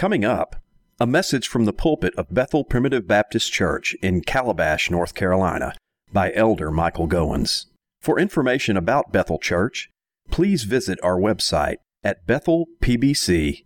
Coming up, a message from the pulpit of Bethel Primitive Baptist Church in Calabash, North Carolina, by Elder Michael Goins. For information about Bethel Church, please visit our website at bethelpbc.us.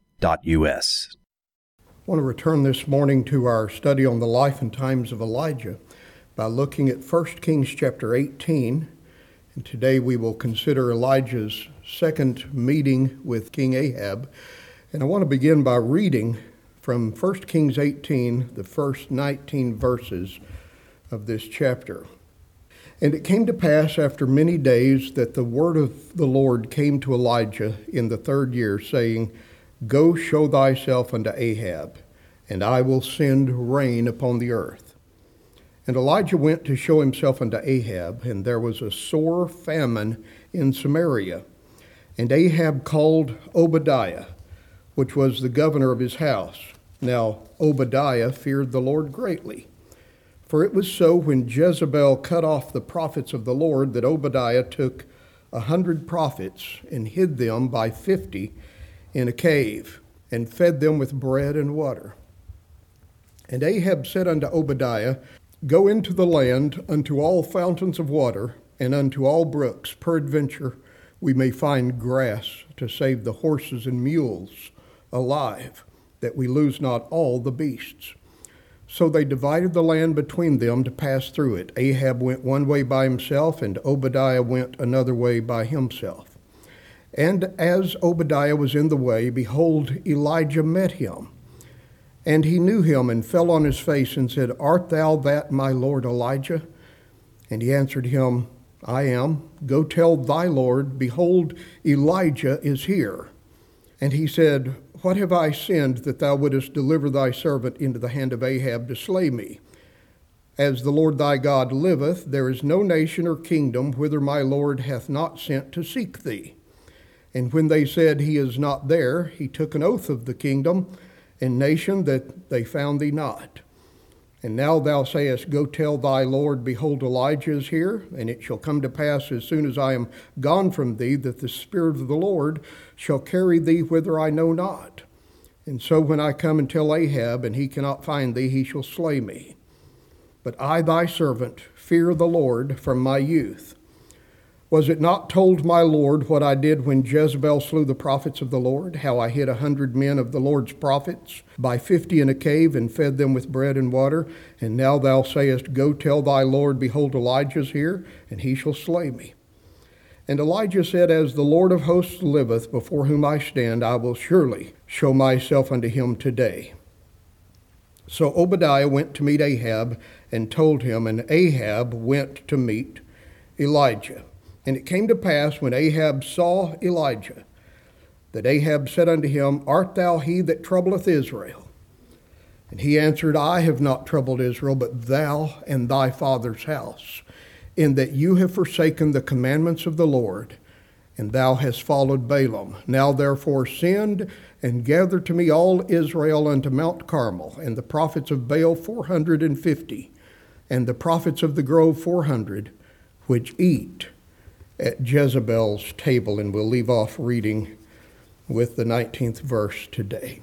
I want to return this morning to our study on the life and times of Elijah by looking at 1 Kings chapter 18. And today we will consider Elijah's second meeting with King Ahab. And I want to begin by reading from 1 Kings 18, the first 19 verses of this chapter. And it came to pass after many days that the word of the Lord came to Elijah in the third year, saying, Go show thyself unto Ahab, and I will send rain upon the earth. And Elijah went to show himself unto Ahab, and there was a sore famine in Samaria. And Ahab called Obadiah, which was the governor of his house. Now Obadiah feared the Lord greatly. For it was so when Jezebel cut off the prophets of the Lord that Obadiah took 100 prophets and hid them by 50 in a cave, and fed them with bread and water. And Ahab said unto Obadiah, Go into the land unto all fountains of water, and unto all brooks, peradventure we may find grass to save the horses and mules alive, that we lose not all the beasts. So they divided the land between them to pass through it. Ahab went one way by himself, and Obadiah went another way by himself. And as Obadiah was in the way, behold, Elijah met him. And he knew him, and fell on his face, and said, Art thou that my lord Elijah? And he answered him, I am. Go tell thy Lord, behold, Elijah is here. And he said, What have I sinned that thou wouldest deliver thy servant into the hand of Ahab to slay me? As the Lord thy God liveth, there is no nation or kingdom whither my Lord hath not sent to seek thee. And when they said, He is not there, he took an oath of the kingdom and nation that they found thee not. And now thou sayest, Go tell thy Lord, behold, Elijah is here, and it shall come to pass as soon as I am gone from thee, that the Spirit of the Lord shall carry thee whither I know not. And so when I come and tell Ahab, and he cannot find thee, he shall slay me. But I, thy servant, fear the Lord from my youth. Was it not told my Lord what I did when Jezebel slew the prophets of the Lord, how I hid 100 men of the Lord's prophets by 50 in a cave, and fed them with bread and water? And now thou sayest, Go tell thy Lord, behold, Elijah is here, and he shall slay me. And Elijah said, As the Lord of hosts liveth, before whom I stand, I will surely show myself unto him today. So Obadiah went to meet Ahab, and told him, and Ahab went to meet Elijah. And it came to pass, when Ahab saw Elijah, that Ahab said unto him, Art thou he that troubleth Israel? And he answered, I have not troubled Israel, but thou and thy father's house, in that you have forsaken the commandments of the Lord, and thou hast followed Balaam. Now therefore send and gather to me all Israel unto Mount Carmel, and the prophets of Baal 450, and the prophets of the grove 400, which eat at Jezebel's table. And we'll leave off reading with the 19th verse today.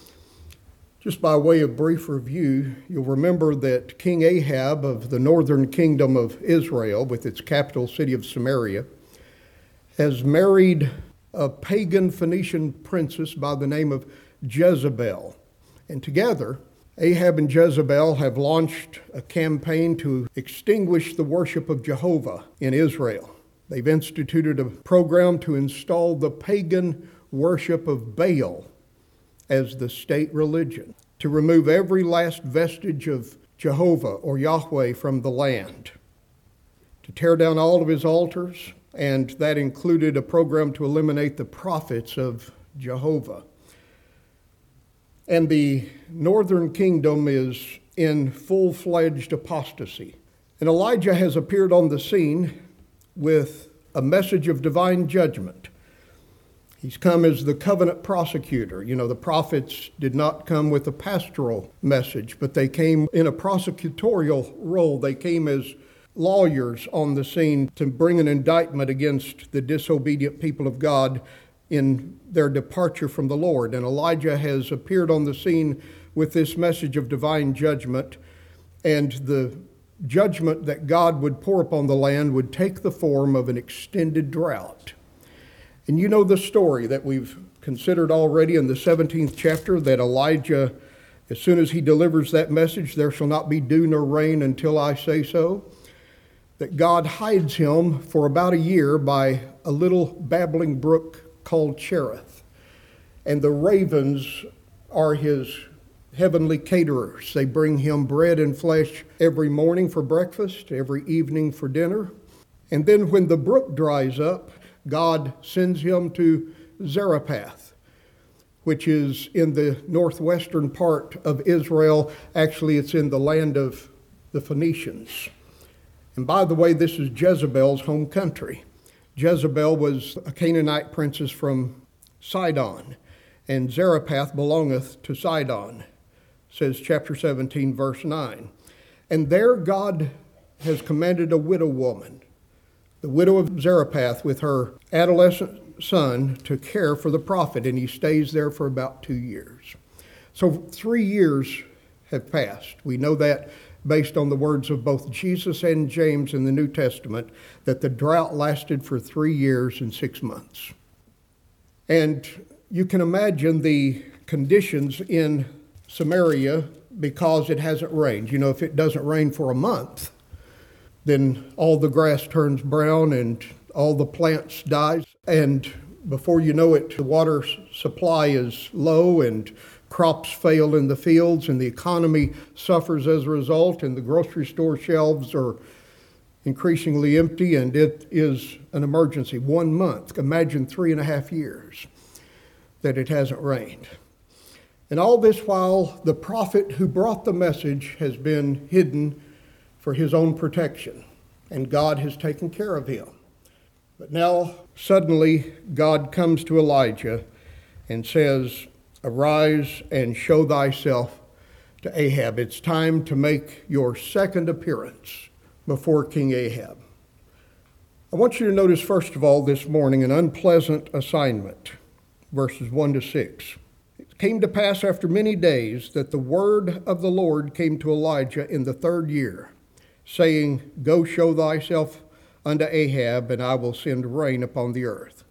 Just by way of brief review, you'll remember that King Ahab of the northern kingdom of Israel, with its capital city of Samaria, has married a pagan Phoenician princess by the name of Jezebel. And together, Ahab and Jezebel have launched a campaign to extinguish the worship of Jehovah in Israel. They've instituted a program to install the pagan worship of Baal as the state religion, to remove every last vestige of Jehovah or Yahweh from the land, to tear down all of his altars, and that included a program to eliminate the prophets of Jehovah. And the northern kingdom is in full-fledged apostasy. And Elijah has appeared on the scene with a message of divine judgment. He's come as the covenant prosecutor. You know, the prophets did not come with a pastoral message, but they came in a prosecutorial role. They came as lawyers on the scene to bring an indictment against the disobedient people of God in their departure from the Lord. And Elijah has appeared on the scene with this message of divine judgment, and the judgment that God would pour upon the land would take the form of an extended drought. And you know the story that we've considered already in the 17th chapter, that Elijah, as soon as he delivers that message, there shall not be dew nor rain until I say so, that God hides him for about a year by a little babbling brook called Cherith. And the ravens are his heavenly caterers. They bring him bread and flesh every morning for breakfast, every evening for dinner. And then when the brook dries up, God sends him to Zarephath, which is in the northwestern part of Israel. Actually, it's in the land of the Phoenicians. And by the way, this is Jezebel's home country. Jezebel was a Canaanite princess from Sidon, and Zarephath belongeth to Sidon, says chapter 17, verse 9. And there God has commanded a widow woman, the widow of Zarephath, with her adolescent son, to care for the prophet, and he stays there for about 2 years. So 3 years have passed. We know that based on the words of both Jesus and James in the New Testament, that the drought lasted for 3 years and 6 months. And you can imagine the conditions in Samaria because it hasn't rained. You know, if it doesn't rain for a month, then all the grass turns brown and all the plants die. And before you know it, the water supply is low and crops fail in the fields and the economy suffers as a result, and the grocery store shelves are increasingly empty, and it is an emergency. 1 month, imagine 3.5 years that it hasn't rained. And all this while, the prophet who brought the message has been hidden for his own protection, and God has taken care of him. But now, suddenly, God comes to Elijah and says, "Arise and show thyself to Ahab." It's time to make your second appearance before King Ahab. I want you to notice, first of all, this morning, an unpleasant assignment, verses 1 to 6. It came to pass after many days that the word of the Lord came to Elijah in the 3rd year, saying, "Go show thyself unto Ahab, and I will send rain upon the earth."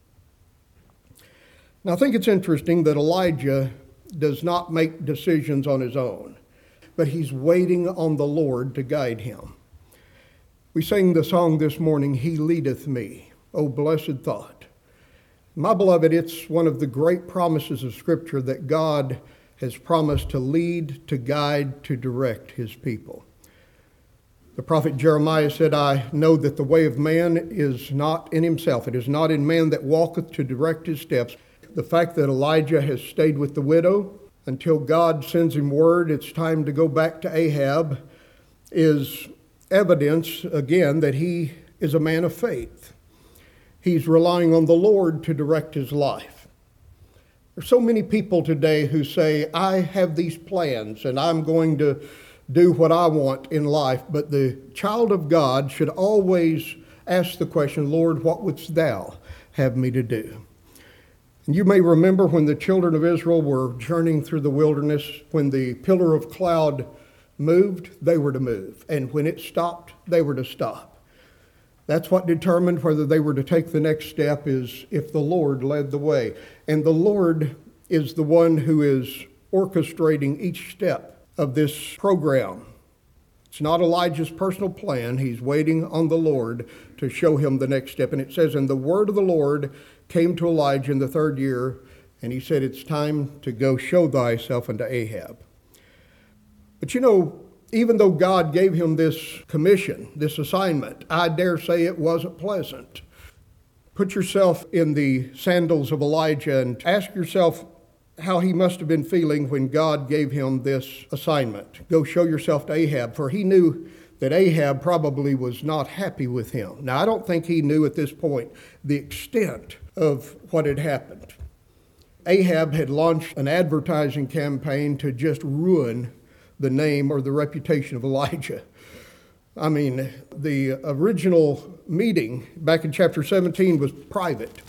Now, I think it's interesting that Elijah does not make decisions on his own, but he's waiting on the Lord to guide him. We sang the song this morning, "He leadeth me." Oh, blessed thought. My beloved, it's one of the great promises of Scripture that God has promised to lead, to guide, to direct his people. The prophet Jeremiah said, "I know that the way of man is not in himself. It is not in man that walketh to direct his steps." The fact that Elijah has stayed with the widow until God sends him word it's time to go back to Ahab is evidence, again, that he is a man of faith. He's relying on the Lord to direct his life. There's so many people today who say, "I have these plans and I'm going to do what I want in life." But the child of God should always ask the question, "Lord, what wouldst thou have me to do?" And you may remember when the children of Israel were journeying through the wilderness, when the pillar of cloud moved, they were to move. And when it stopped, they were to stop. That's what determined whether they were to take the next step, is if the Lord led the way. And the Lord is the one who is orchestrating each step of this program. It's not Elijah's personal plan. He's waiting on the Lord to show him the next step. And it says, "And the word of the Lord came to Elijah in the 3rd year, and he said, it's time to go show thyself unto Ahab." But you know, even though God gave him this commission, this assignment, I dare say it wasn't pleasant. Put yourself in the sandals of Elijah and ask yourself how he must have been feeling when God gave him this assignment. Go show yourself to Ahab, for he knew that Ahab probably was not happy with him. Now, I don't think he knew at this point the extent of what had happened. Ahab had launched an advertising campaign to just ruin the name or the reputation of Elijah. I mean, the original meeting back in chapter 17 was private.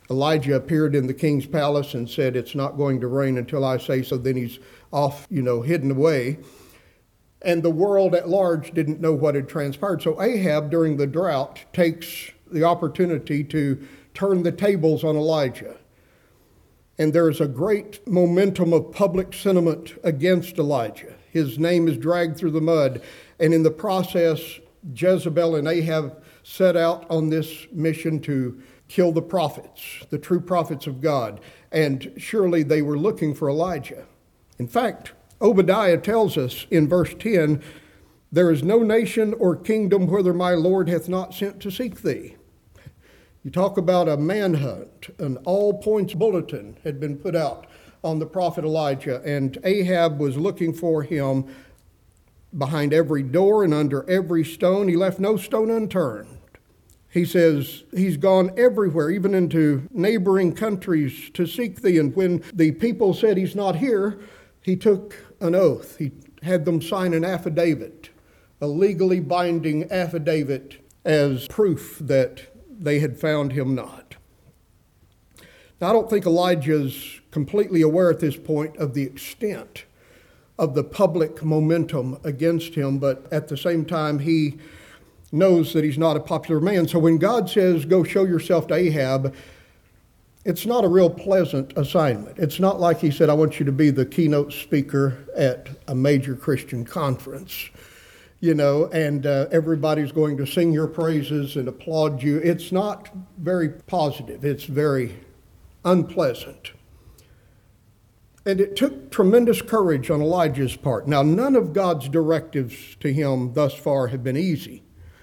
Elijah appeared in the king's palace and said, "It's not going to rain until I say so." Then he's off, hidden away. And the world at large didn't know what had transpired. So Ahab, during the drought, takes the opportunity to turn the tables on Elijah. And there's a great momentum of public sentiment against Elijah. His name is dragged through the mud. And in the process, Jezebel and Ahab set out on this mission to kill the prophets, the true prophets of God. And surely they were looking for Elijah. In fact, Obadiah tells us in verse 10, "There is no nation or kingdom whither my Lord hath not sent to seek thee." You talk about a manhunt. An all points bulletin had been put out on the prophet Elijah, and Ahab was looking for him behind every door and under every stone. He left no stone unturned. He says he's gone everywhere, even into neighboring countries, to seek thee. And when the people said he's not here, he took an oath. He had them sign an affidavit, a legally binding affidavit, as proof that they had found him not. Now, I don't think Elijah's completely aware at this point of the extent of the public momentum against him, but at the same time, he knows that he's not a popular man. So when God says, "Go show yourself to Ahab," it's not a real pleasant assignment. It's not like he said, "I want you to be the keynote speaker at a major Christian conference, and everybody's going to sing your praises and applaud you." It's not very positive. It's very unpleasant. And it took tremendous courage on Elijah's part. Now, none of God's directives to him thus far have been easy.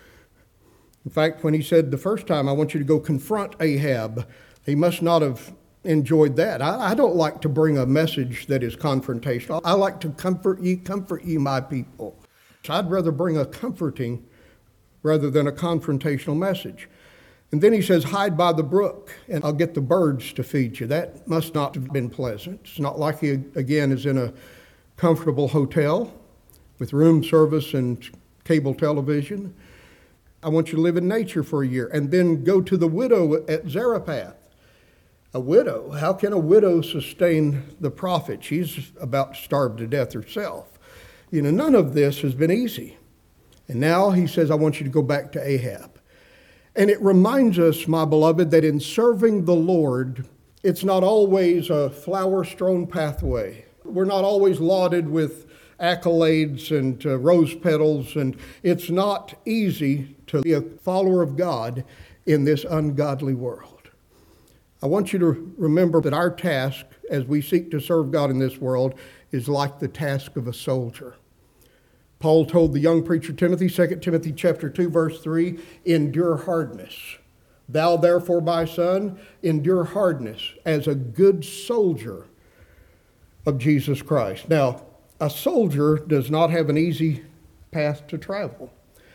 In fact, when he said the first time, "I want you to go confront Ahab," he must not have enjoyed that. I don't like to bring a message that is confrontational. I like to comfort ye, my people. So I'd rather bring a comforting rather than a confrontational message. And then he says, "Hide by the brook, and I'll get the birds to feed you." That must not have been pleasant. It's not like he, again, is in a comfortable hotel with room service and cable television. "I want you to live in nature for a year, and then go to the widow at Zarephath." A widow? How can a widow sustain the prophet? She's about to starve to death herself. None of this has been easy. And now he says, "I want you to go back to Ahab." And it reminds us, my beloved, that in serving the Lord, it's not always a flower-strewn pathway. We're not always lauded with accolades and rose petals, and it's not easy to be a follower of God in this ungodly world. I want you to remember that our task as we seek to serve God in this world is like the task of a soldier. Paul told the young preacher Timothy, 2 Timothy chapter 2, verse 3, "Endure hardness. Thou therefore, my son, endure hardness as a good soldier of Jesus Christ." Now, a soldier does not have an easy path to travel.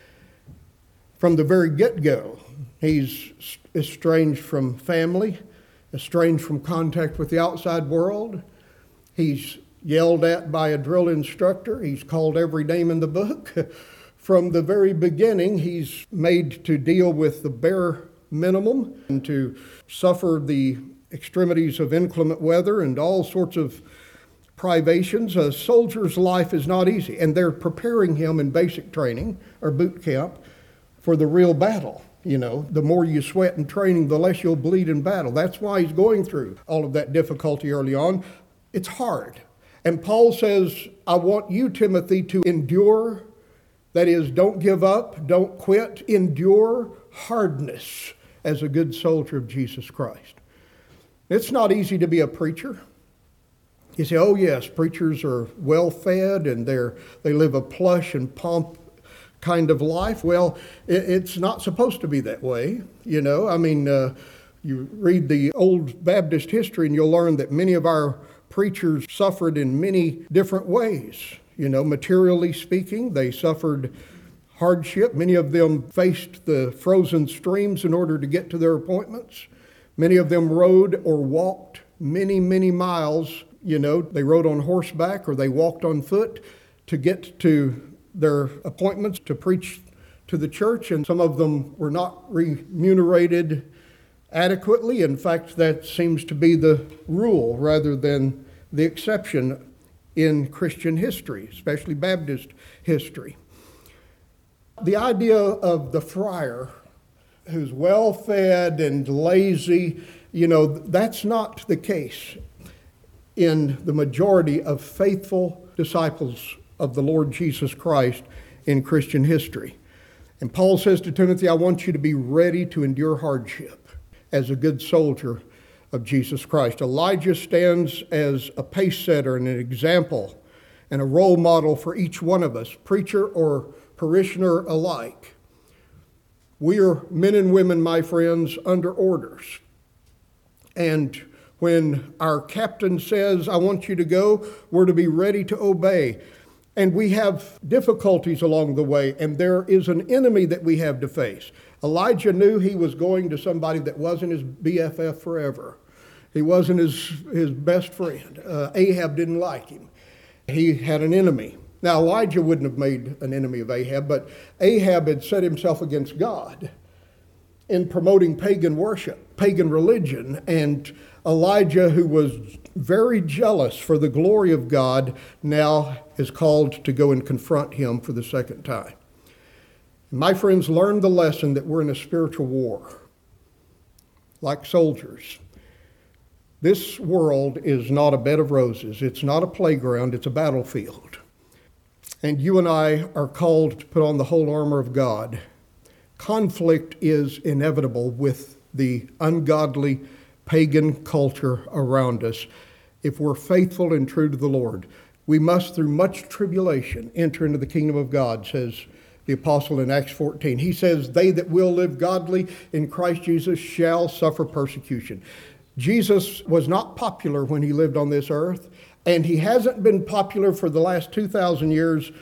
From the very get-go, he's estranged from family, estranged from contact with the outside world. He's yelled at by a drill instructor. He's called every name in the book. From the very beginning, he's made to deal with the bare minimum and to suffer the extremities of inclement weather and all sorts of privations. A soldier's life is not easy, and they're preparing him in basic training or boot camp for the real battle. The more you sweat in training, the less you'll bleed in battle. That's why he's going through all of that difficulty early on. It's hard. And Paul says, "I want you, Timothy, to endure." That is, don't give up, don't quit. Endure hardness as a good soldier of Jesus Christ. It's not easy to be a preacher. You say, "Oh yes, preachers are well-fed and they live a plush and pomp kind of life." Well, it's not supposed to be that way. You read the old Baptist history and you'll learn that many of our preachers suffered in many different ways. Materially speaking, they suffered hardship. Many of them faced the frozen streams in order to get to their appointments. Many of them rode or walked many, many miles. They rode on horseback or they walked on foot to get to their appointments to preach to the church. And some of them were not remunerated adequately. In fact, that seems to be the rule rather than the exception in Christian history, especially Baptist history. The idea of the friar who's well-fed and lazy, that's not the case in the majority of faithful disciples of the Lord Jesus Christ in Christian history. And Paul says to Timothy, I want you to be ready to endure hardship as a good soldier of Jesus Christ. Elijah stands as a pace setter and an example and a role model for each one of us, preacher or parishioner alike. We are men and women, my friends, under orders. And when our captain says, I want you to go, we're to be ready to obey. And we have difficulties along the way, and there is an enemy that we have to face. Elijah knew he was going to somebody that wasn't his BFF forever. He wasn't his best friend. Ahab didn't like him. He had an enemy. Now, Elijah wouldn't have made an enemy of Ahab, but Ahab had set himself against God in promoting pagan worship, pagan religion, and Elijah, who was very jealous for the glory of God, now is called to go and confront him for the second time. My friends, learn the lesson that we're in a spiritual war, like soldiers. This world is not a bed of roses. It's not a playground. It's a battlefield. And you and I are called to put on the whole armor of God. Conflict is inevitable with the ungodly pagan culture around us. If we're faithful and true to the Lord, we must, through much tribulation, enter into the kingdom of God, says the apostle in Acts 14. He says, they that will live godly in Christ Jesus shall suffer persecution. Jesus was not popular when he lived on this earth, and he hasn't been popular for the last 2,000 years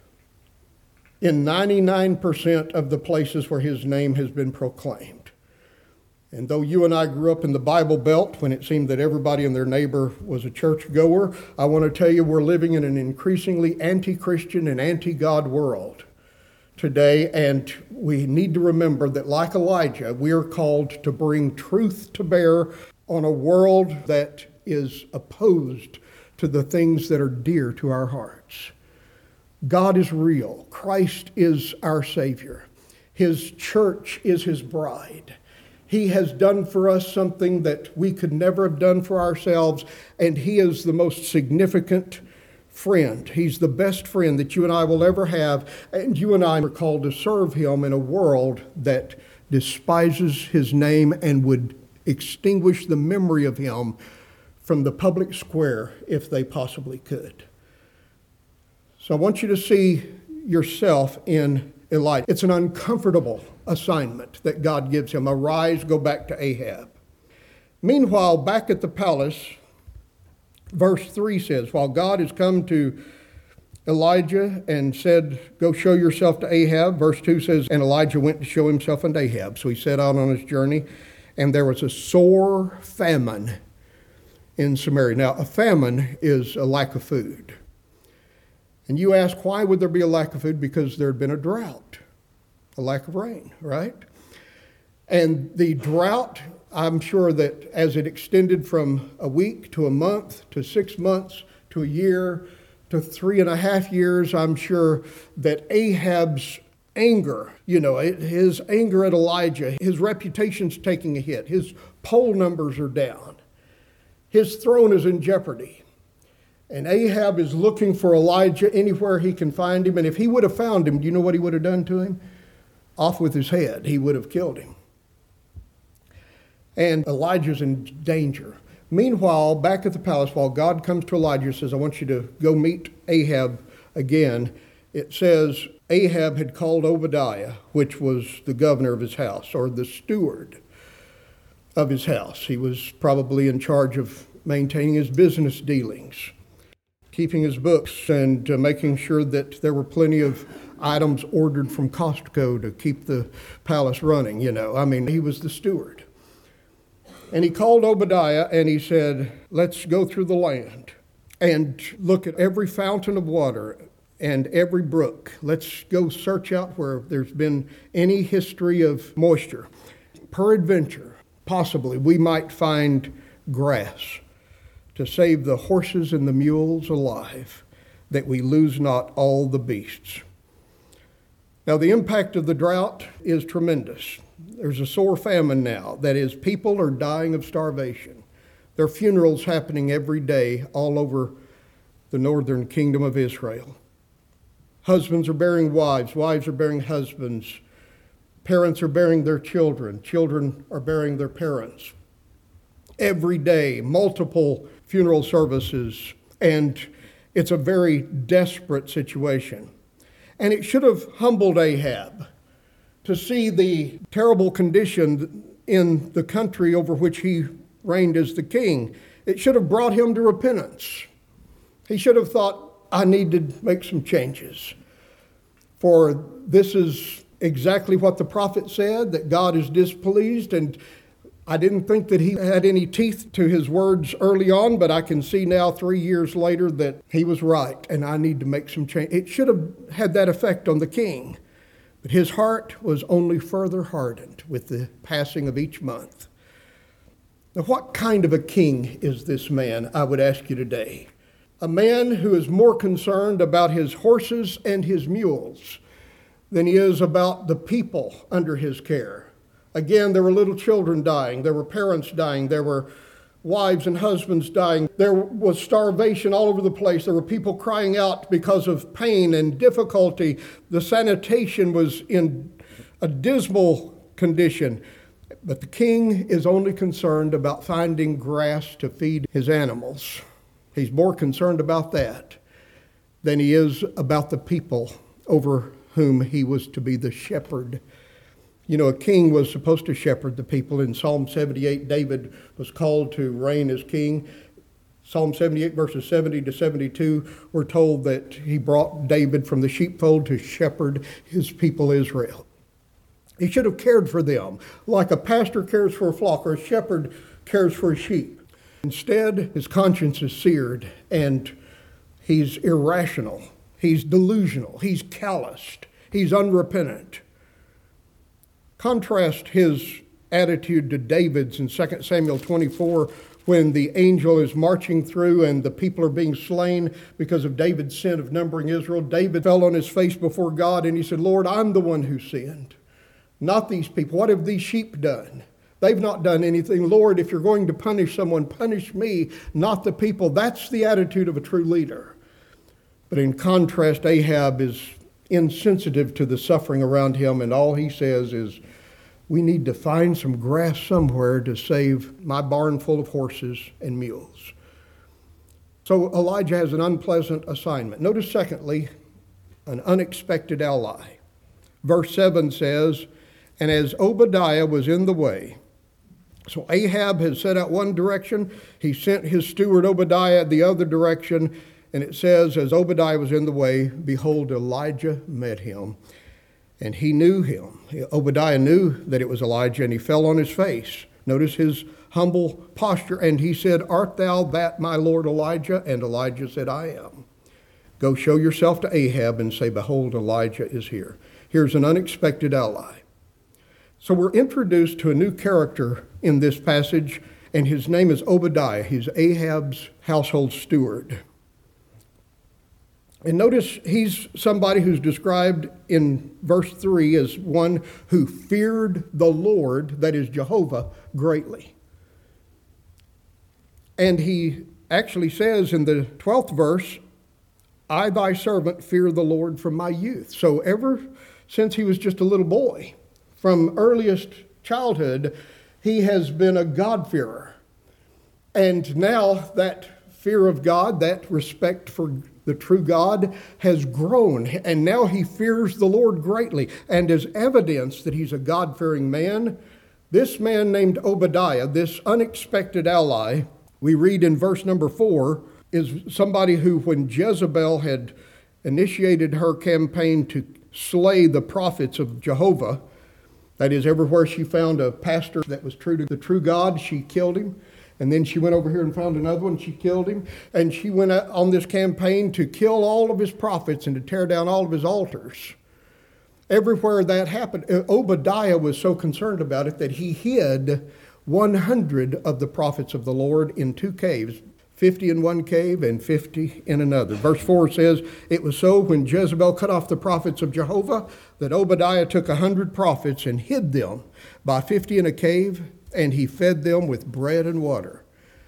in 99% of the places where his name has been proclaimed. And though you and I grew up in the Bible Belt when it seemed that everybody and their neighbor was a churchgoer, I want to tell you we're living in an increasingly anti-Christian and anti-God world today, and we need to remember that, like Elijah, we are called to bring truth to bear on a world that is opposed to the things that are dear to our hearts. God is real. Christ is our Savior. His church is his bride. He has done for us something that we could never have done for ourselves, and he is the most significant friend. He's the best friend that you and I will ever have, and you and I are called to serve him in a world that despises his name and would extinguish the memory of him from the public square if they possibly could. So I want you to see yourself in Elijah. It's an uncomfortable assignment that God gives him. Arise, go back to Ahab. Meanwhile, back at the palace, verse 3 says, while God has come to Elijah and said, go show yourself to Ahab, verse 2 says, and Elijah went to show himself unto Ahab. So he set out on his journey, and there was a sore famine in Samaria. Now, a famine is a lack of food. And you ask, why would there be a lack of food? Because there had been a drought, a lack of rain, right? And the drought, I'm sure that as it extended from a week to a month to 6 months to a year to 3.5 years, I'm sure that Ahab's anger, his anger at Elijah, his reputation's taking a hit. His poll numbers are down. His throne is in jeopardy. And Ahab is looking for Elijah anywhere he can find him. And if he would have found him, do you know what he would have done to him? Off with his head. He would have killed him. And Elijah's in danger. Meanwhile, back at the palace, while God comes to Elijah and says, I want you to go meet Ahab again, it says Ahab had called Obadiah, which was the governor of his house, or the steward of his house. He was probably in charge of maintaining his business dealings, keeping his books, and making sure that there were plenty of items ordered from Costco to keep the palace running, he was the steward. And he called Obadiah and he said, let's go through the land and look at every fountain of water and every brook. Let's go search out where there's been any history of moisture. Peradventure, possibly we might find grass to save the horses and the mules alive, that we lose not all the beasts. Now, the impact of the drought is tremendous. There's a sore famine now. That is, people are dying of starvation. There are funerals happening every day all over the northern kingdom of Israel. Husbands are burying wives, wives are burying husbands, parents are burying their children, children are burying their parents. Every day, multiple funeral services, and it's a very desperate situation. And it should have humbled Ahab to see the terrible condition in the country over which he reigned as the king. It should have brought him to repentance. He should have thought, I need to make some changes. For this is exactly what the prophet said, that God is displeased, and I didn't think that he had any teeth to his words early on, but I can see now 3 years later that he was right, and I need to make some change. It should have had that effect on the king, but his heart was only further hardened with the passing of each month. Now, what kind of a king is this man, I would ask you today? A man who is more concerned about his horses and his mules than he is about the people under his care. Again, there were little children dying. There were parents dying. There were wives and husbands dying. There was starvation all over the place. There were people crying out because of pain and difficulty. The sanitation was in a dismal condition. But the king is only concerned about finding grass to feed his animals. He's more concerned about that than he is about the people over whom he was to be the shepherd. You know, a king was supposed to shepherd the people. In Psalm 78, David was called to reign as king. Psalm 78, verses 70 to 72, we're told that he brought David from the sheepfold to shepherd his people Israel. He should have cared for them like a pastor cares for a flock or a shepherd cares for a sheep. Instead, his conscience is seared and he's irrational. He's delusional. He's calloused. He's unrepentant. Contrast his attitude to David's in 2 Samuel 24 when the angel is marching through and the people are being slain because of David's sin of numbering Israel. David fell on his face before God and he said, Lord, I'm the one who sinned, not these people. What have these sheep done? They've not done anything. Lord, if you're going to punish someone, punish me, not the people. That's the attitude of a true leader. But in contrast, Ahab is insensitive to the suffering around him, and all he says is, we need to find some grass somewhere to save my barn full of horses and mules. So Elijah has an unpleasant assignment. Notice, secondly, an unexpected ally. Verse 7 says, and as Obadiah was in the way, so Ahab has set out one direction, he sent his steward Obadiah the other direction, and it says, as Obadiah was in the way, behold, Elijah met him, and he knew him. Obadiah knew that it was Elijah, and he fell on his face. Notice his humble posture, and he said, art thou that, my lord Elijah? And Elijah said, I am. Go show yourself to Ahab and say, behold, Elijah is here. Here's an unexpected ally. So we're introduced to a new character in this passage, and his name is Obadiah. He's Ahab's household steward. And notice he's somebody who's described in verse 3 as one who feared the Lord, that is Jehovah, greatly. And he actually says in the 12th verse, I, thy servant, fear the Lord from my youth. So ever since he was just a little boy, from earliest childhood, he has been a God-fearer. And now that fear of God, that respect for the true God has grown, and now he fears the Lord greatly. And as evidence that he's a God-fearing man, this man named Obadiah, this unexpected ally, we read in verse number 4, is somebody who, when Jezebel had initiated her campaign to slay the prophets of Jehovah, that is, everywhere she found a pastor that was true to the true God, she killed him. And then she went over here and found another one, she killed him. And she went out on this campaign to kill all of his prophets and to tear down all of his altars. Everywhere that happened, Obadiah was so concerned about it that he hid 100 of the prophets of the Lord in 2 caves, 50 in one cave and 50 in another. Verse 4 says, "It was so when Jezebel cut off the prophets of Jehovah that Obadiah took 100 prophets and hid them by 50 in a cave, and he fed them with bread and water."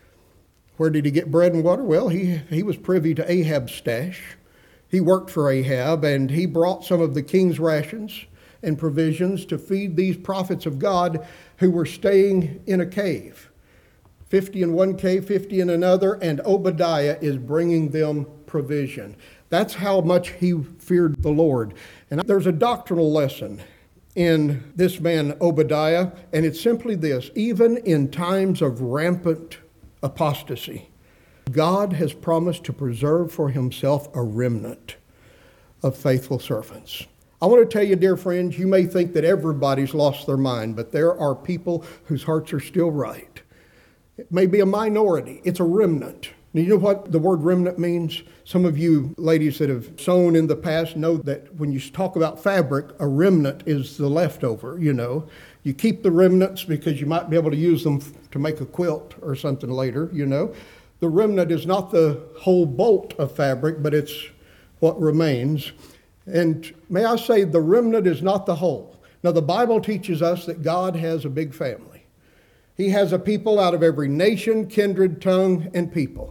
Where did he get bread and water? Well, he was privy to Ahab's stash. He worked for Ahab, and he brought some of the king's rations and provisions to feed these prophets of God who were staying in a cave. 50 in one cave, 50 in another, and Obadiah is bringing them provision. That's how much he feared the Lord. And there's a doctrinal lesson in this man Obadiah, and it's simply this: even in times of rampant apostasy, God has promised to preserve for himself a remnant of faithful servants. I want to tell you, dear friends, you may think that everybody's lost their mind, but there are people whose hearts are still right. It may be a minority. It's a remnant. Now, you know what the word remnant means? Some of you ladies that have sewn in the past know that when you talk about fabric, a remnant is the leftover, you know. You keep the remnants because you might be able to use them to make a quilt or something later, you know. The remnant is not the whole bolt of fabric, but it's what remains. And may I say, the remnant is not the whole. Now, the Bible teaches us that God has a big family. He has a people out of every nation, kindred, tongue, and people.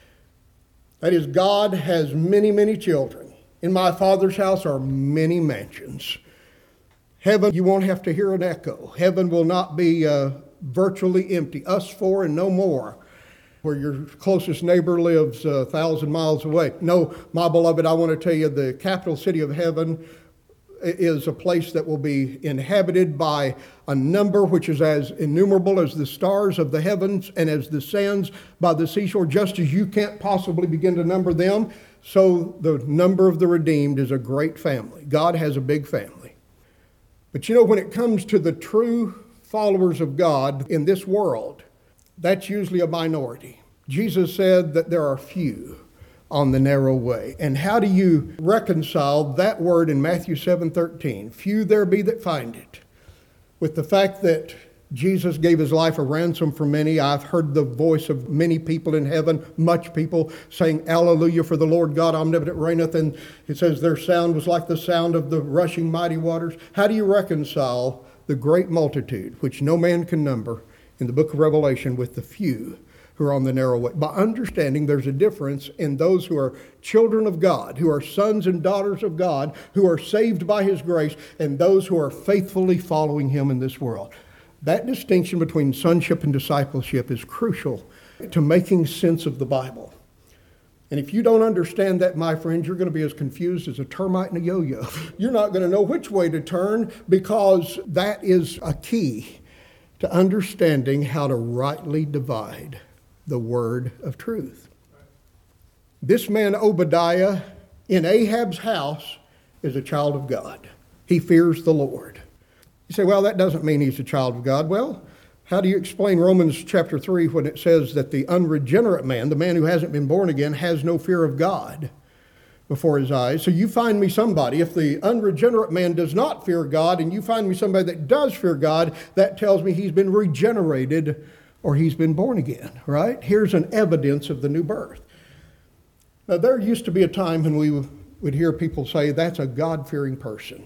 That is, God has many, many children. In my Father's house are many mansions. Heaven, you won't have to hear an echo. Heaven will not be virtually empty. Us four and no more, where your closest neighbor lives 1,000 miles away. No, my beloved, I want to tell you, the capital city of heaven is a place that will be inhabited by a number which is as innumerable as the stars of the heavens and as the sands by the seashore. Just as you can't possibly begin to number them, so the number of the redeemed is a great family. God has a big family. But you know, when it comes to the true followers of God in this world, that's usually a minority. Jesus said that there are few on the narrow way. And how do you reconcile that word in Matthew 7:13, "Few there be that find it," with the fact that Jesus gave his life a ransom for many? I've heard the voice of many people in heaven, much people, saying, "Alleluia, for the Lord God omnipotent reigneth," and it says their sound was like the sound of the rushing mighty waters. How do you reconcile the great multitude, which no man can number, in the book of Revelation, with the few who are on the narrow way? By understanding there's a difference in those who are children of God, who are sons and daughters of God, who are saved by his grace, and those who are faithfully following him in this world. That distinction between sonship and discipleship is crucial to making sense of the Bible. And if you don't understand that, my friends, you're going to be as confused as a termite in a yo-yo. You're not going to know which way to turn, because that is a key to understanding how to rightly divide the word of truth. This man Obadiah in Ahab's house is a child of God. He fears the Lord. You say, well, that doesn't mean he's a child of God. Well, how do you explain Romans chapter 3 when it says that the unregenerate man, the man who hasn't been born again, has no fear of God before his eyes? So you find me somebody, if the unregenerate man does not fear God, and you find me somebody that does fear God, that tells me he's been regenerated or he's been born again, right? Here's an evidence of the new birth. Now, there used to be a time when we would hear people say, that's a God-fearing person.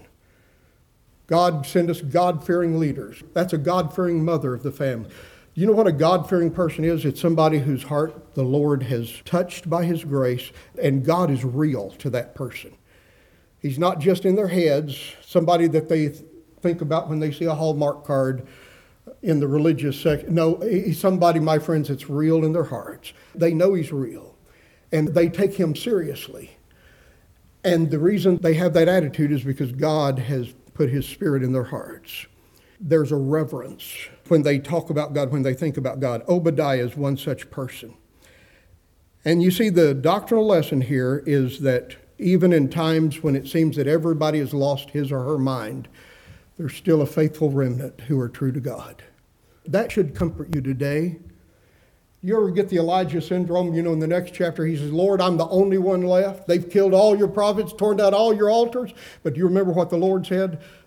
God send us God-fearing leaders. That's a God-fearing mother of the family. You know what a God-fearing person is? It's somebody whose heart the Lord has touched by his grace, and God is real to that person. He's not just in their heads, somebody that they think about when they see a Hallmark card in the religious section. No, he's somebody, my friends, that's real in their hearts. They know he's real, and they take him seriously. And the reason they have that attitude is because God has put his spirit in their hearts. There's a reverence when they talk about God, when they think about God. Obadiah is one such person. And you see, the doctrinal lesson here is that even in times when it seems that everybody has lost his or her mind, there's still a faithful remnant who are true to God. That should comfort you today. You ever get the Elijah syndrome? You know, in the next chapter, he says, Lord, I'm the only one left. They've killed all your prophets, torn down all your altars. But do you remember what the Lord said?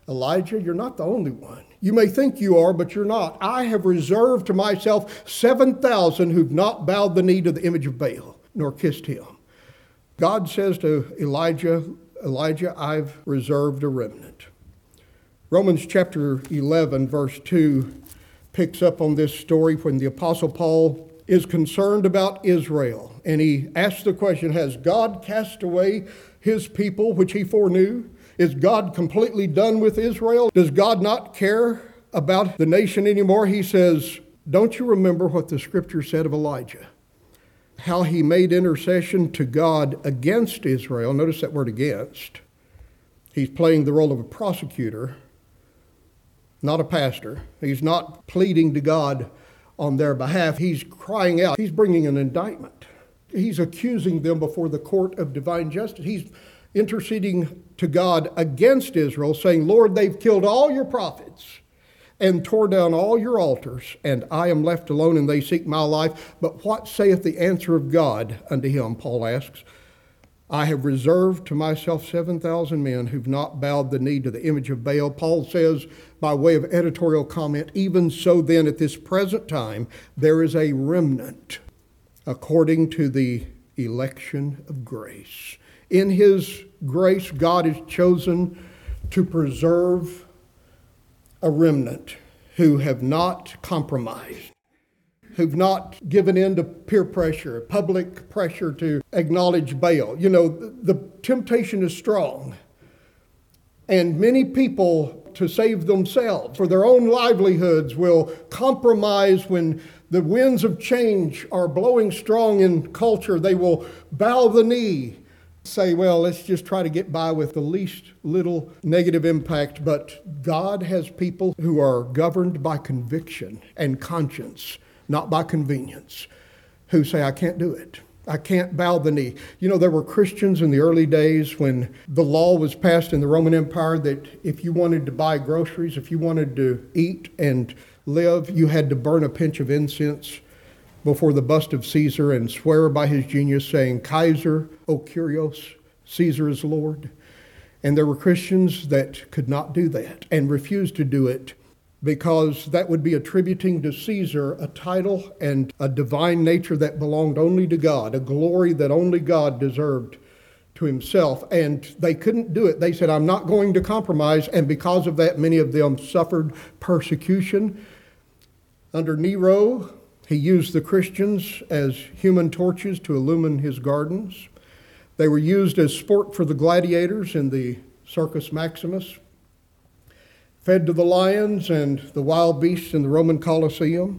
Elijah, you're not the only one. You may think you are, but you're not. I have reserved to myself 7,000 who've not bowed the knee to the image of Baal, nor kissed him. God says to Elijah, I've reserved a remnant. Romans chapter 11, verse 2 picks up on this story when the Apostle Paul is concerned about Israel. And he asks the question, has God cast away his people which he foreknew? Is God completely done with Israel? Does God not care about the nation anymore? He says, don't you remember what the scripture said of Elijah? How he made intercession to God against Israel. Notice that word against. He's playing the role of a prosecutor, not a pastor. He's not pleading to God on their behalf. He's crying out. He's bringing an indictment. He's accusing them before the court of divine justice. He's interceding to God against Israel, saying, Lord, they've killed all your prophets and tore down all your altars, and I am left alone, and they seek my life. But what saith the answer of God unto him? Paul asks. I have reserved to myself 7,000 men who've not bowed the knee to the image of Baal. Paul says, by way of editorial comment, even so then at this present time, there is a remnant according to the election of grace. In his grace, God has chosen to preserve a remnant who have not compromised, who've not given in to peer pressure, public pressure to acknowledge Baal. You know, the temptation is strong. And many people, to save themselves, for their own livelihoods, will compromise when the winds of change are blowing strong in culture. They will bow the knee, say, well, let's just try to get by with the least little negative impact. But God has people who are governed by conviction and conscience, not by convenience, who say, I can't do it. I can't bow the knee. You know, there were Christians in the early days when the law was passed in the Roman Empire that if you wanted to buy groceries, if you wanted to eat and live, you had to burn a pinch of incense before the bust of Caesar and swear by his genius, saying, Kaiser, O Kyrios, Caesar is Lord. And there were Christians that could not do that and refused to do it because that would be attributing to Caesar a title and a divine nature that belonged only to God, a glory that only God deserved to himself. And they couldn't do it. They said, I'm not going to compromise. And because of that, many of them suffered persecution. Under Nero, he used the Christians as human torches to illumine his gardens. They were used as sport for the gladiators in the Circus Maximus, fed to the lions and the wild beasts in the Roman Colosseum.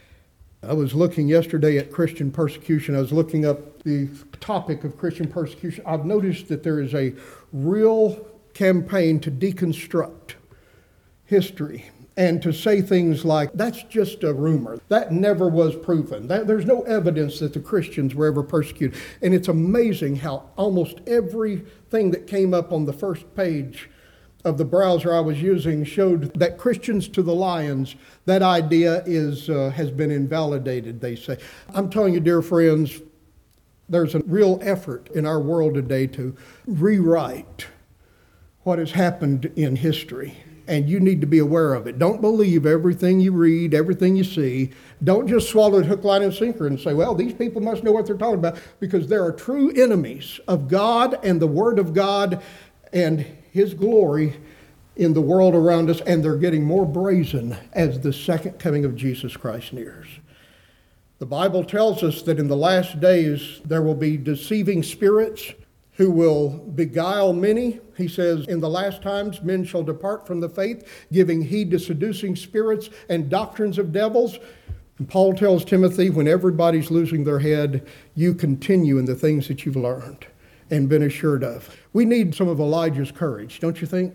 I was looking yesterday at Christian persecution. I was looking up the topic of Christian persecution. I've noticed that there is a real campaign to deconstruct history and to say things like, that's just a rumor. That never was proven. There's no evidence that the Christians were ever persecuted. And it's amazing how almost everything that came up on the first page of the browser I was using showed that Christians to the lions, that idea has been invalidated, they say. I'm telling you, dear friends, there's a real effort in our world today to rewrite what has happened in history. And you need to be aware of it. Don't believe everything you read, everything you see. Don't just swallow it hook, line, and sinker and say, well, these people must know what they're talking about, because there are true enemies of God and the Word of God and His glory in the world around us, and they're getting more brazen as the second coming of Jesus Christ nears. The Bible tells us that in the last days there will be deceiving spirits who will beguile many. He says, in the last times men shall depart from the faith, giving heed to seducing spirits and doctrines of devils. And Paul tells Timothy, when everybody's losing their head, you continue in the things that you've learned and been assured of. We need some of Elijah's courage, don't you think?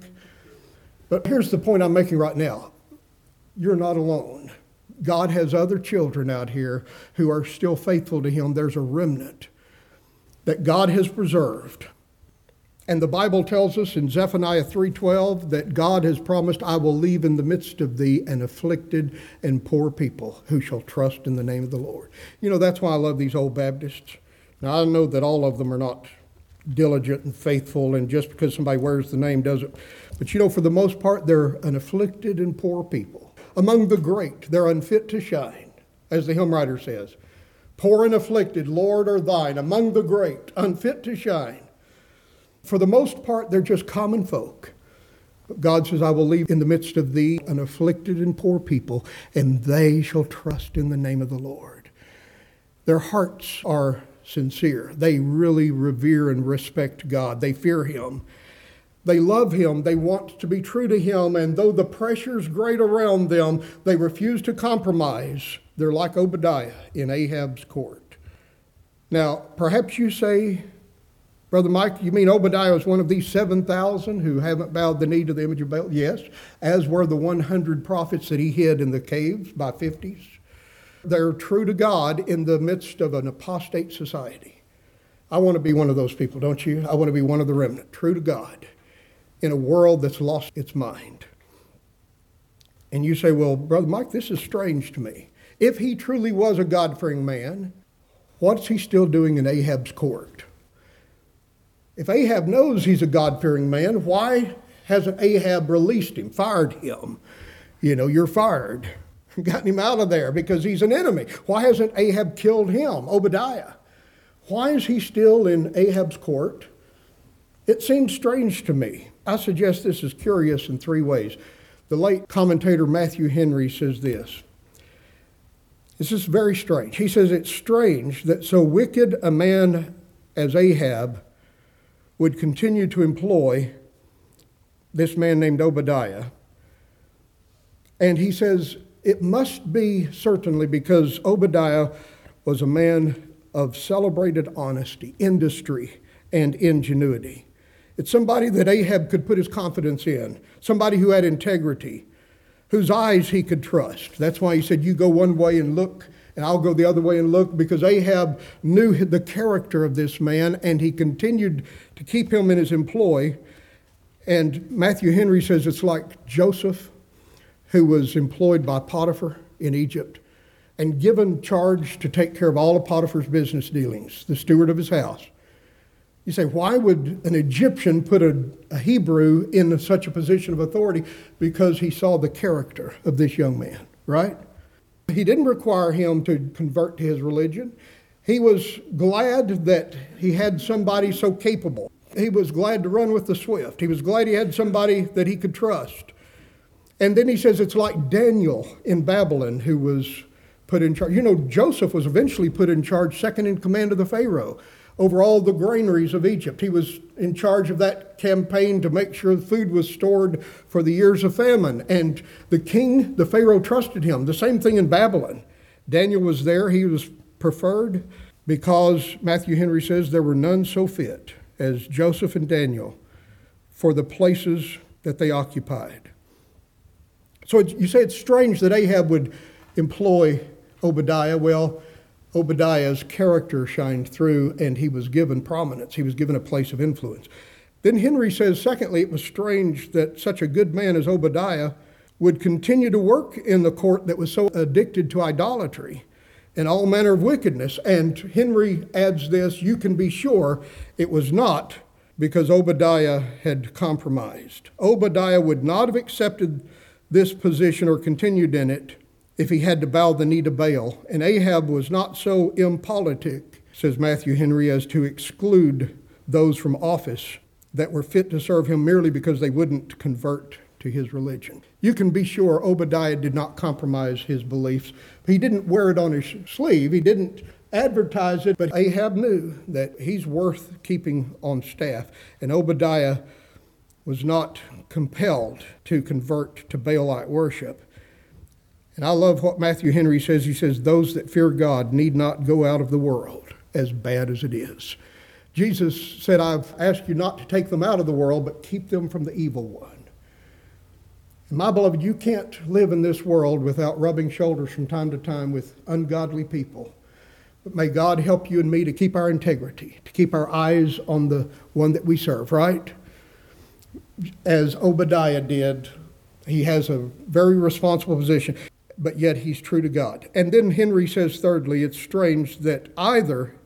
But here's the point I'm making right now. You're not alone. God has other children out here who are still faithful to Him. There's a remnant that God has preserved. And the Bible tells us in Zephaniah 3:12 that God has promised, I will leave in the midst of thee an afflicted and poor people who shall trust in the name of the Lord. You know, that's why I love these old Baptists. Now, I know that all of them are not diligent and faithful, and just because somebody wears the name doesn't. But for the most part, they're an afflicted and poor people. Among the great, they're unfit to shine, as the hymn writer says. Poor and afflicted, Lord, are thine. Among the great, unfit to shine. For the most part, they're just common folk. But God says, I will leave in the midst of thee an afflicted and poor people, and they shall trust in the name of the Lord. Their hearts are sincere. They really revere and respect God. They fear Him. They love Him. They want to be true to Him. And though the pressure's great around them, they refuse to compromise. They're like Obadiah in Ahab's court. Now, perhaps you say, Brother Mike, you mean Obadiah was one of these 7,000 who haven't bowed the knee to the image of Baal? Yes, as were the 100 prophets that he hid in the caves by 50s. They're true to God in the midst of an apostate society. I want to be one of those people, don't you? I want to be one of the remnant, true to God, in a world that's lost its mind. And you say, well, Brother Mike, this is strange to me. If he truly was a God-fearing man, what's he still doing in Ahab's court? If Ahab knows he's a God-fearing man, why hasn't Ahab released him, fired him? You're fired. Gotten him out of there because he's an enemy. Why hasn't Ahab killed him, Obadiah? Why is he still in Ahab's court? It seems strange to me. I suggest this is curious in 3 ways. The late commentator Matthew Henry says this. This is very strange. He says it's strange that so wicked a man as Ahab would continue to employ this man named Obadiah. And he says it must be certainly because Obadiah was a man of celebrated honesty, industry, and ingenuity. It's somebody that Ahab could put his confidence in, somebody who had integrity, whose eyes he could trust. That's why he said, you go one way and look, and I'll go the other way and look, because Ahab knew the character of this man, and he continued to keep him in his employ. And Matthew Henry says it's like Joseph, who was employed by Potiphar in Egypt and given charge to take care of all of Potiphar's business dealings, the steward of his house. You say, why would an Egyptian put a Hebrew in such a position of authority? Because he saw the character of this young man, right? He didn't require him to convert to his religion. He was glad that he had somebody so capable. He was glad to run with the swift. He was glad he had somebody that he could trust. And then he says it's like Daniel in Babylon who was put in charge. Joseph was eventually put in charge, second in command of the Pharaoh, over all the granaries of Egypt. He was in charge of that campaign to make sure the food was stored for the years of famine. And the king, the Pharaoh, trusted him. The same thing in Babylon. Daniel was there. He was preferred because Matthew Henry says there were none so fit as Joseph and Daniel for the places that they occupied. So you say it's strange that Ahab would employ Obadiah. Well, Obadiah's character shined through, and he was given prominence. He was given a place of influence. Then Henry says, secondly, it was strange that such a good man as Obadiah would continue to work in the court that was so addicted to idolatry and all manner of wickedness. And Henry adds this, you can be sure it was not because Obadiah had compromised. Obadiah would not have accepted this position or continued in it if he had to bow the knee to Baal. And Ahab was not so impolitic, says Matthew Henry, as to exclude those from office that were fit to serve him merely because they wouldn't convert to his religion. You can be sure Obadiah did not compromise his beliefs. He didn't wear it on his sleeve. He didn't advertise it, but Ahab knew that he's worth keeping on staff. And Obadiah was not compelled to convert to Baalite worship. And I love what Matthew Henry says. He says, those that fear God need not go out of the world, as bad as it is. Jesus said, I've asked you not to take them out of the world, but keep them from the evil one. And my beloved, you can't live in this world without rubbing shoulders from time to time with ungodly people. But may God help you and me to keep our integrity, to keep our eyes on the one that we serve, right? As Obadiah did, he has a very responsible position, but yet he's true to God. And then Henry says, thirdly, it's strange that either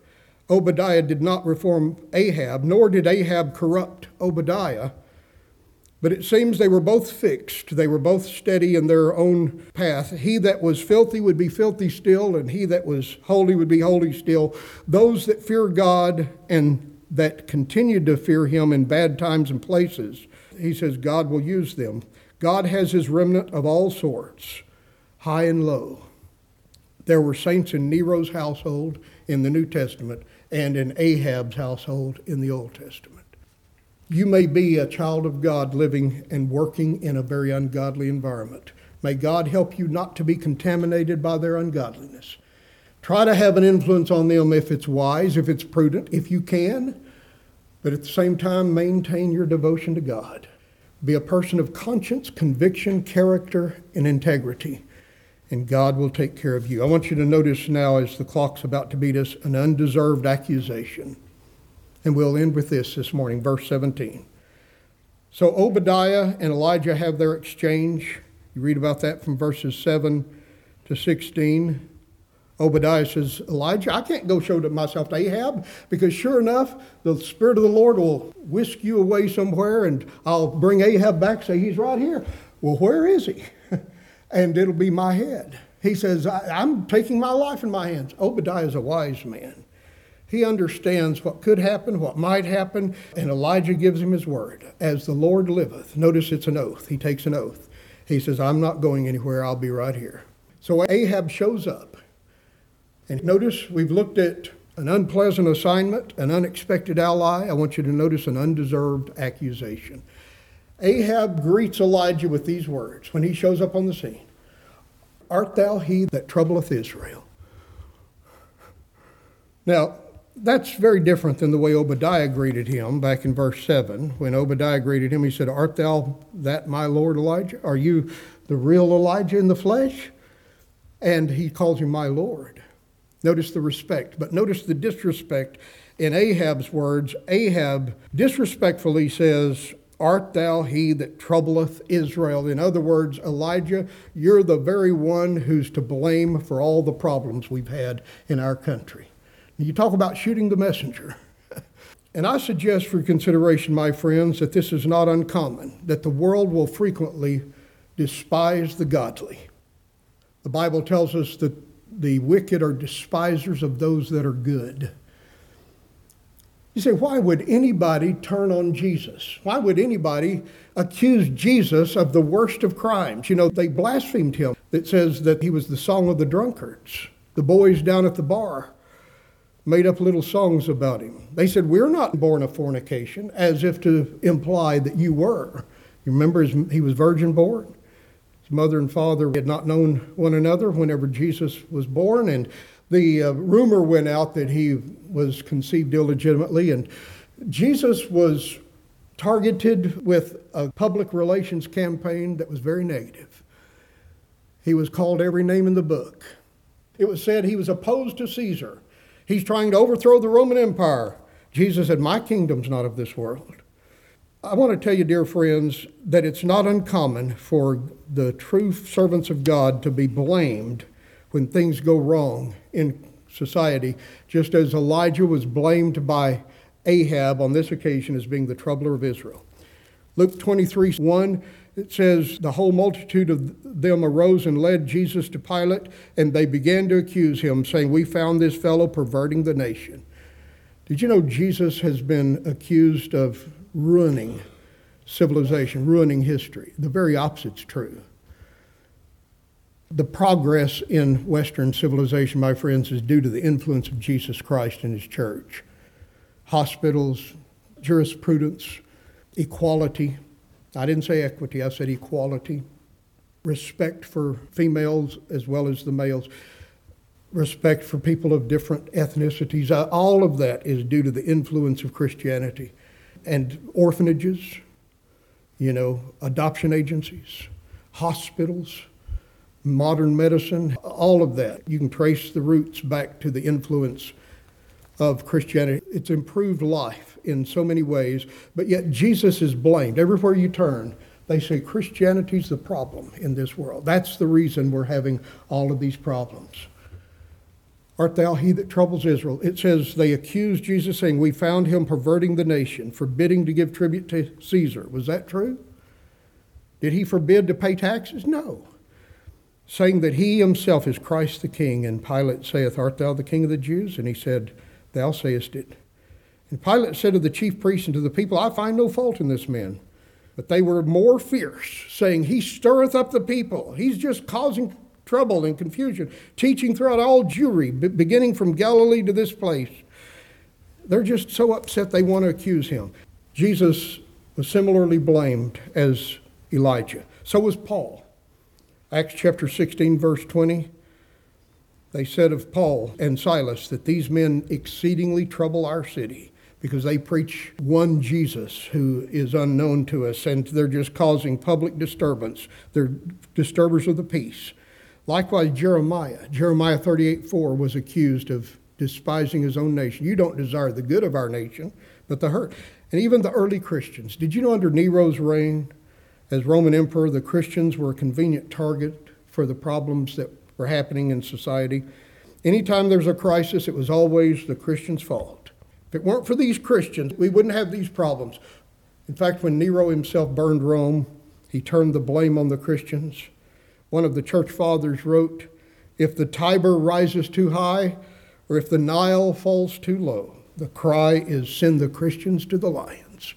Obadiah did not reform Ahab, nor did Ahab corrupt Obadiah. But it seems they were both fixed. They were both steady in their own path. He that was filthy would be filthy still, and he that was holy would be holy still. Those that fear God and that continued to fear him in bad times and places, he says God will use them. God has his remnant of all sorts, high and low. There were saints in Nero's household in the New Testament and in Ahab's household in the Old Testament. You may be a child of God living and working in a very ungodly environment. May God help you not to be contaminated by their ungodliness. Try to have an influence on them if it's wise, if it's prudent, if you can, but at the same time, maintain your devotion to God. Be a person of conscience, conviction, character, and integrity, and God will take care of you. I want you to notice now, as the clock's about to beat us, an undeserved accusation. And we'll end with this morning, verse 17. So Obadiah and Elijah have their exchange. You read about that from verses 7 to 16. Obadiah says, Elijah, I can't go show myself to Ahab, because sure enough, the Spirit of the Lord will whisk you away somewhere, and I'll bring Ahab back, say he's right here. Well, where is he? And it'll be my head. He says, I'm taking my life in my hands. Obadiah is a wise man. He understands what could happen, what might happen, and Elijah gives him his word. As the Lord liveth. Notice it's an oath. He takes an oath. He says, I'm not going anywhere. I'll be right here. So Ahab shows up. And notice we've looked at an unpleasant assignment, an unexpected ally. I want you to notice an undeserved accusation. Ahab greets Elijah with these words when he shows up on the scene. Art thou he that troubleth Israel? Now, that's very different than the way Obadiah greeted him back in verse 7. When Obadiah greeted him, he said, Art thou that my Lord Elijah? Are you the real Elijah in the flesh? And he calls him my Lord. Notice the respect, but notice the disrespect in Ahab's words. Ahab disrespectfully says, Art thou he that troubleth Israel? In other words, Elijah, you're the very one who's to blame for all the problems we've had in our country. You talk about shooting the messenger. And I suggest for consideration, my friends, that this is not uncommon, that the world will frequently despise the godly. The Bible tells us that the wicked are despisers of those that are good. You say, why would anybody turn on Jesus? Why would anybody accuse Jesus of the worst of crimes? You know, they blasphemed him. It says that he was the song of the drunkards. The boys down at the bar made up little songs about him. They said, we're not born of fornication, as if to imply that you were. You remember he was virgin born? His mother and father had not known one another whenever Jesus was born, and the rumor went out that he was conceived illegitimately, and Jesus was targeted with a public relations campaign that was very negative. He was called every name in the book. It was said he was opposed to Caesar. He's trying to overthrow the Roman Empire. Jesus said, my kingdom's not of this world. I want to tell you, dear friends, that it's not uncommon for the true servants of God to be blamed when things go wrong in society, just as Elijah was blamed by Ahab on this occasion as being the troubler of Israel. Luke 23:1, it says, the whole multitude of them arose and led Jesus to Pilate, and they began to accuse him, saying, we found this fellow perverting the nation. Did you know Jesus has been accused of ruining civilization, ruining history? The very opposite's true. The progress in Western civilization, my friends, is due to the influence of Jesus Christ and his church. Hospitals, jurisprudence, equality. I didn't say equity, I said equality. Respect for females as well as the males. Respect for people of different ethnicities. All of that is due to the influence of Christianity. And orphanages, adoption agencies, hospitals, modern medicine, all of that. You can trace the roots back to the influence of Christianity. It's improved life in so many ways, but yet Jesus is blamed. Everywhere you turn, they say Christianity's the problem in this world. That's the reason we're having all of these problems. art thou he that troubles Israel? It says they accused Jesus, saying, we found him perverting the nation, forbidding to give tribute to Caesar. Was that true? Did he forbid to pay taxes? No. Saying that he himself is Christ the King. And Pilate saith, art thou the King of the Jews? And he said, thou sayest it. And Pilate said to the chief priests and to the people, I find no fault in this man. But they were more fierce, saying, he stirreth up the people. He's just causing trouble and confusion, teaching throughout all Jewry, beginning from Galilee to this place. They're just so upset they want to accuse him. Jesus was similarly blamed as Elijah. So was Paul. Acts chapter 16, verse 20. They said of Paul and Silas that these men exceedingly trouble our city because they preach one Jesus who is unknown to us, and they're just causing public disturbance. They're disturbers of the peace. Likewise, Jeremiah 38:4 was accused of despising his own nation. You don't desire the good of our nation, but the hurt. And even the early Christians. Did you know under Nero's reign, as Roman emperor, the Christians were a convenient target for the problems that were happening in society? Anytime there's a crisis, it was always the Christians' fault. If it weren't for these Christians, we wouldn't have these problems. In fact, when Nero himself burned Rome, he turned the blame on the Christians. One of the church fathers wrote, if the Tiber rises too high, or if the Nile falls too low, the cry is send the Christians to the lions.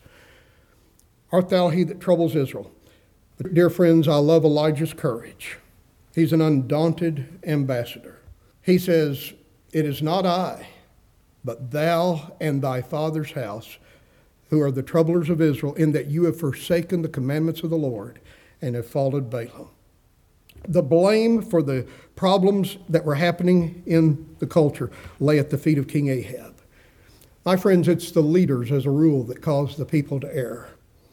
Art thou he that troubles Israel? But dear friends, I love Elijah's courage. He's an undaunted ambassador. He says, it is not I, but thou and thy father's house, who are the troublers of Israel, in that you have forsaken the commandments of the Lord and have followed Balaam. The blame for the problems that were happening in the culture lay at the feet of King Ahab. My friends, it's the leaders as a rule that cause the people to err.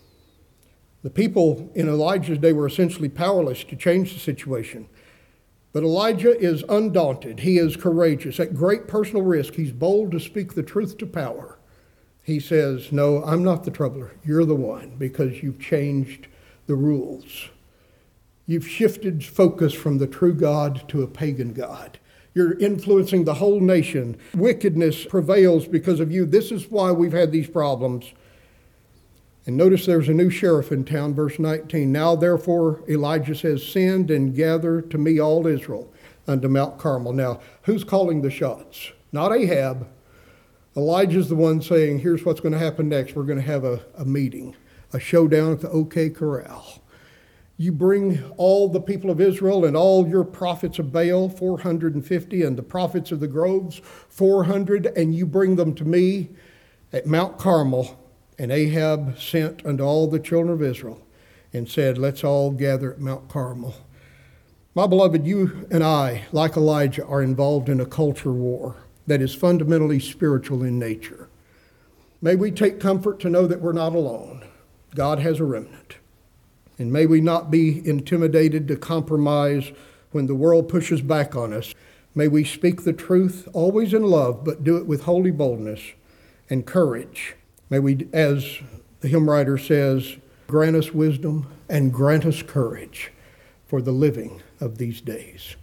The people in Elijah's day were essentially powerless to change the situation. But Elijah is undaunted. He is courageous. At great personal risk, he's bold to speak the truth to power. He says, no, I'm not the troubler. You're the one, because you've changed the rules. You've shifted focus from the true God to a pagan God. You're influencing the whole nation. Wickedness prevails because of you. This is why we've had these problems. And notice there's a new sheriff in town, verse 19. Now therefore, Elijah says, send and gather to me all Israel unto Mount Carmel. Now, who's calling the shots? Not Ahab. Elijah's the one saying, here's what's going to happen next. We're going to have a meeting, a showdown at the OK Corral. You bring all the people of Israel and all your prophets of Baal, 450, and the prophets of the groves, 400, and you bring them to me at Mount Carmel. And Ahab sent unto all the children of Israel and said, let's all gather at Mount Carmel. My beloved, you and I, like Elijah, are involved in a culture war that is fundamentally spiritual in nature. May we take comfort to know that we're not alone. God has a remnant. And may we not be intimidated to compromise when the world pushes back on us. May we speak the truth, always in love, but do it with holy boldness and courage. May we, as the hymn writer says, grant us wisdom and grant us courage for the living of these days.